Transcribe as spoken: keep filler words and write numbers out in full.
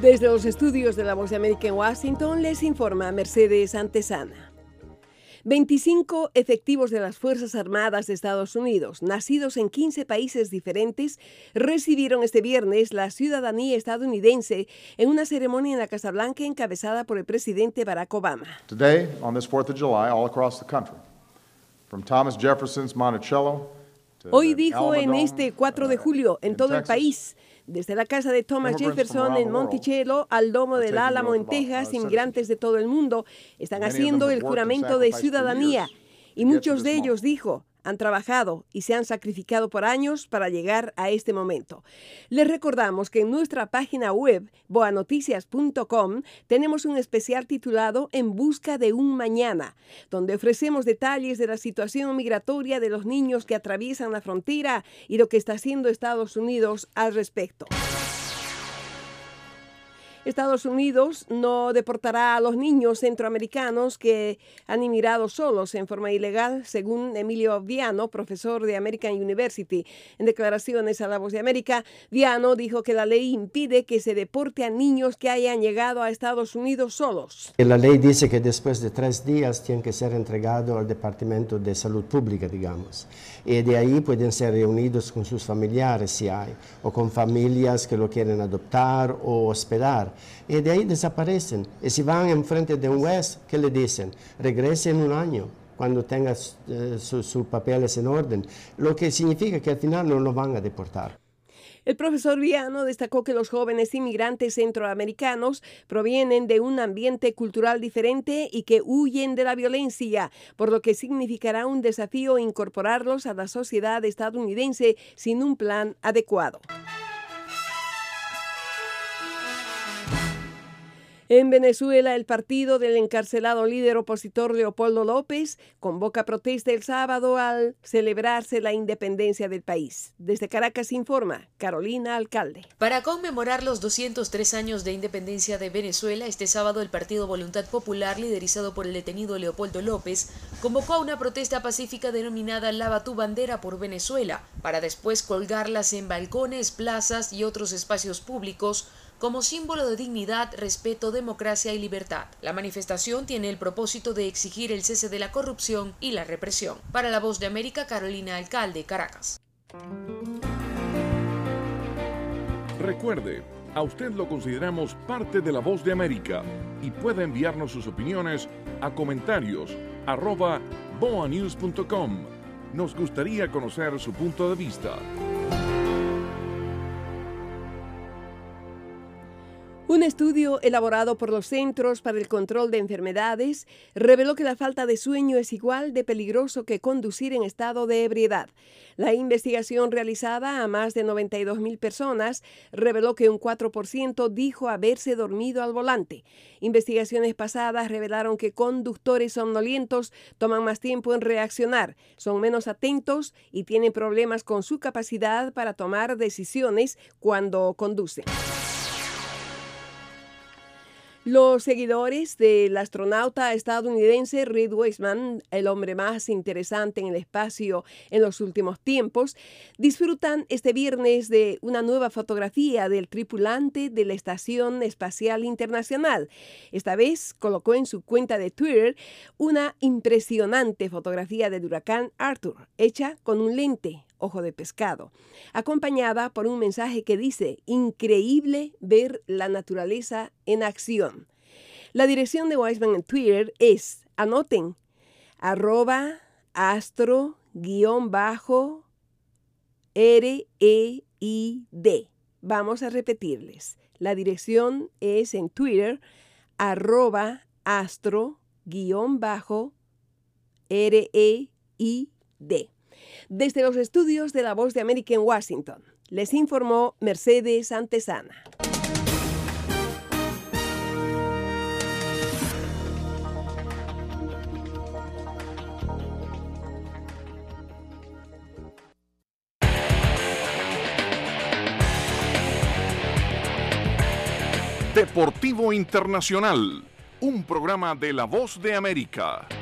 Desde los estudios de La Voz de América en Washington les informa Mercedes Antesana. veinticinco efectivos de las Fuerzas Armadas de Estados Unidos, nacidos en quince países diferentes, recibieron este viernes la ciudadanía estadounidense en una ceremonia en la Casa Blanca encabezada por el presidente Barack Obama. Today, on this fourth of July, all across the country, from Thomas Jefferson's Monticello to Hoy dijo en Alamodome, este cuatro de julio en in todo el Texas, país, desde la casa de Thomas immigrants from Jefferson around en the world Monticello al domo are del taking Álamo the en oath of, uh, Texas, inmigrantes de citizenship. todo el mundo están Many of them haciendo have el worked and juramento de sacrificed for ciudadanía years y to get to muchos this de ellos, moment. dijo, han trabajado y se han sacrificado por años para llegar a este momento. Les recordamos que en nuestra página web, boa noticias punto com, tenemos un especial titulado En busca de un mañana, donde ofrecemos detalles de la situación migratoria de los niños que atraviesan la frontera y lo que está haciendo Estados Unidos al respecto. Estados Unidos no deportará a los niños centroamericanos que han emigrado solos en forma ilegal, según Emilio Viano, profesor de American University. En declaraciones a La Voz de América, Viano dijo que la ley impide que se deporte a niños que hayan llegado a Estados Unidos solos. La ley dice que después de tres días tienen que ser entregados al Departamento de Salud Pública, digamos. Y de ahí pueden ser reunidos con sus familiares si hay, o con familias que lo quieren adoptar o hospedar. Y de ahí desaparecen. Y si van enfrente de un juez, ¿qué le dicen? Regrese en un año, cuando tengas eh, sus su papeles en orden. Lo que significa que al final no lo van a deportar. El profesor Viano destacó que los jóvenes inmigrantes centroamericanos provienen de un ambiente cultural diferente y que huyen de la violencia, por lo que significará un desafío incorporarlos a la sociedad estadounidense sin un plan adecuado. En Venezuela, el partido del encarcelado líder opositor Leopoldo López convoca protesta el sábado al celebrarse la independencia del país. Desde Caracas informa Carolina Alcalde. Para conmemorar los doscientos tres años de independencia de Venezuela, este sábado el Partido Voluntad Popular, liderizado por el detenido Leopoldo López, convocó a una protesta pacífica denominada Lava tu bandera por Venezuela, para después colgarlas en balcones, plazas y otros espacios públicos, como símbolo de dignidad, respeto, democracia y libertad. La manifestación tiene el propósito de exigir el cese de la corrupción y la represión. Para La Voz de América, Carolina Alcalde, Caracas. Recuerde, a usted lo consideramos parte de La Voz de América y puede enviarnos sus opiniones a comentarios arroba boa news punto com. Nos gustaría conocer su punto de vista. Un estudio elaborado por los Centros para el Control de Enfermedades reveló que la falta de sueño es igual de peligroso que conducir en estado de ebriedad. La investigación realizada a más de noventa y dos mil personas reveló que un cuatro por ciento dijo haberse dormido al volante. Investigaciones pasadas revelaron que conductores somnolientos toman más tiempo en reaccionar, son menos atentos y tienen problemas con su capacidad para tomar decisiones cuando conducen. Los seguidores del astronauta estadounidense Reed Wiseman, el hombre más interesante en el espacio en los últimos tiempos, disfrutan este viernes de una nueva fotografía del tripulante de la Estación Espacial Internacional. Esta vez colocó en su cuenta de Twitter una impresionante fotografía del huracán Arthur, hecha con un lente ojo de pescado, acompañada por un mensaje que dice: increíble ver la naturaleza en acción. La dirección de Wiseman en Twitter es, anoten, arroba astro guión bajo R E I D. Vamos a repetirles. La dirección es en Twitter, arroba astro guión bajo R E I D. Desde los estudios de La Voz de América en Washington, les informó Mercedes Antesana. Deportivo Internacional, un programa de La Voz de América.